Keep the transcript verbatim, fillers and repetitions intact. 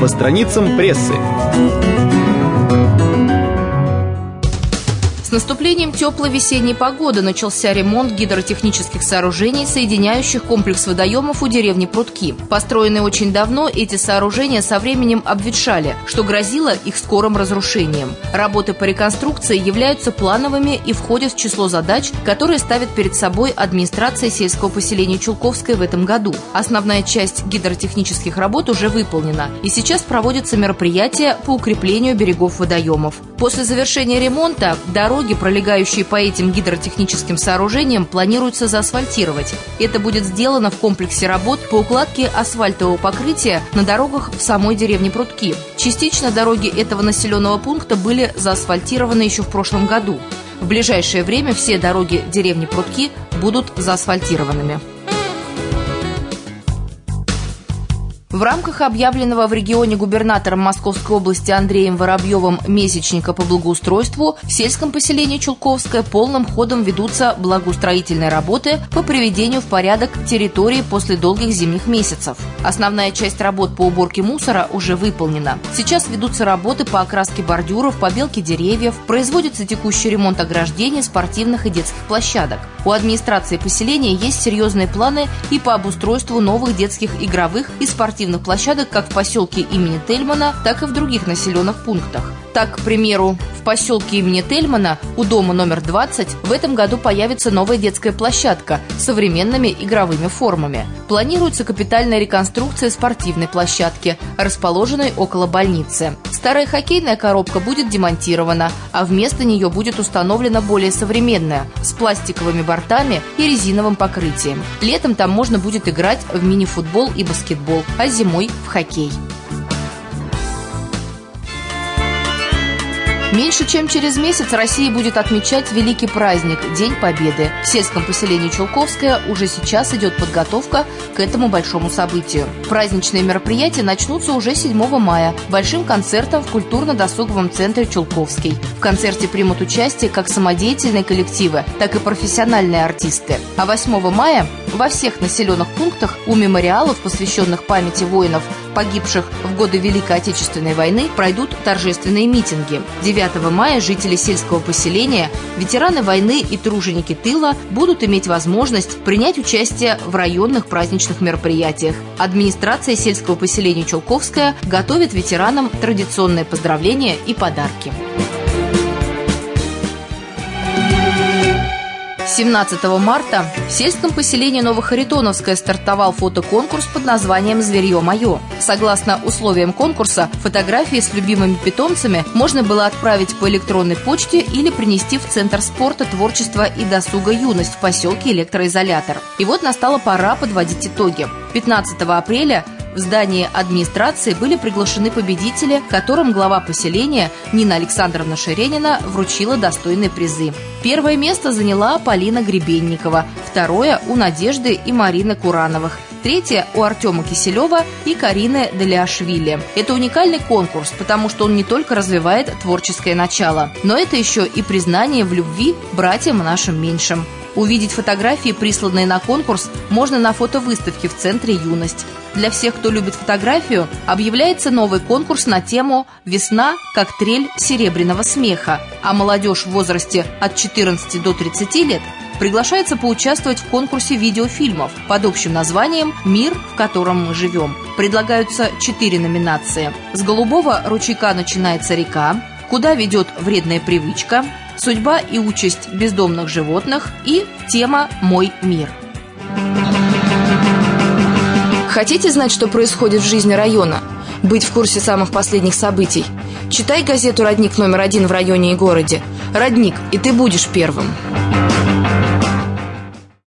по страницам прессы. С наступлением теплой весенней погоды начался ремонт гидротехнических сооружений, соединяющих комплекс водоемов у деревни Прудки. Построенные очень давно, эти сооружения со временем обветшали, что грозило их скорым разрушением. Работы по реконструкции являются плановыми и входят в число задач, которые ставит перед собой администрация сельского поселения Чулковское в этом году. Основная часть гидротехнических работ уже выполнена, и сейчас проводятся мероприятия по укреплению берегов водоемов. После завершения ремонта дороги, пролегающие по этим гидротехническим сооружениям, планируется заасфальтировать. Это будет сделано в комплексе работ по укладке асфальтового покрытия на дорогах в самой деревне Прудки. Частично дороги этого населенного пункта были заасфальтированы еще в прошлом году. В ближайшее время все дороги деревни Прудки будут заасфальтированными. В рамках объявленного в регионе губернатором Московской области Андреем Воробьевым месячника по благоустройству в сельском поселении Чулковское полным ходом ведутся благоустроительные работы по приведению в порядок территории после долгих зимних месяцев. Основная часть работ по уборке мусора уже выполнена. Сейчас ведутся работы по окраске бордюров, побелке деревьев, производится текущий ремонт ограждений, спортивных и детских площадок. У администрации поселения есть серьезные планы и по обустройству новых детских игровых и спортивных площадок как в поселке имени Тельмана, так и в других населенных пунктах. Так, к примеру, в поселке имени Тельмана у дома номер двадцать в этом году появится новая детская площадка с современными игровыми формами. Планируется капитальная реконструкция спортивной площадки, расположенной около больницы. Старая хоккейная коробка будет демонтирована, а вместо нее будет установлена более современная, с пластиковыми бортами и резиновым покрытием. Летом там можно будет играть в мини-футбол и баскетбол, а зимой в хоккей. Меньше чем через месяц Россия будет отмечать великий праздник – День Победы. В сельском поселении Чулковское уже сейчас идет подготовка к этому большому событию. Праздничные мероприятия начнутся уже седьмого мая большим концертом в культурно-досуговом центре Чулковский. В концерте примут участие как самодеятельные коллективы, так и профессиональные артисты. А восьмого мая во всех населенных пунктах у мемориалов, посвященных памяти воинов, погибших в годы Великой Отечественной войны, пройдут торжественные митинги. девятого мая жители сельского поселения, ветераны войны и труженики тыла будут иметь возможность принять участие в районных праздничных мероприятиях. Администрация сельского поселения Чулковское готовит ветеранам традиционные поздравления и подарки. семнадцатого марта в сельском поселении Новохаритоновское стартовал фотоконкурс под названием «Зверье мое». Согласно условиям конкурса, фотографии с любимыми питомцами можно было отправить по электронной почте или принести в Центр спорта, творчества и досуга «Юность» в поселке Электроизолятор. И вот настала пора подводить итоги. пятнадцатого апреля в здании администрации были приглашены победители, которым глава поселения Нина Александровна Шеренина вручила достойные призы. Первое место заняла Полина Гребенникова, второе – у Надежды и Марины Курановых, третье – у Артема Киселева и Карины Далиашвили. Это уникальный конкурс, потому что он не только развивает творческое начало, но это еще и признание в любви братьям нашим меньшим. Увидеть фотографии, присланные на конкурс, можно на фотовыставке в Центре «Юность». Для всех, кто любит фотографию, объявляется новый конкурс на тему «Весна как трель серебряного смеха», а молодежь в возрасте от четырнадцати до тридцати лет приглашается поучаствовать в конкурсе видеофильмов под общим названием «Мир, в котором мы живем». Предлагаются четыре номинации. С голубого ручейка начинается река, куда ведет вредная привычка, судьба и участь бездомных животных и тема «Мой мир». Хотите знать, что происходит в жизни района? Быть в курсе самых последних событий? Читай газету «Родник» номер один в районе и городе. «Родник», и ты будешь первым.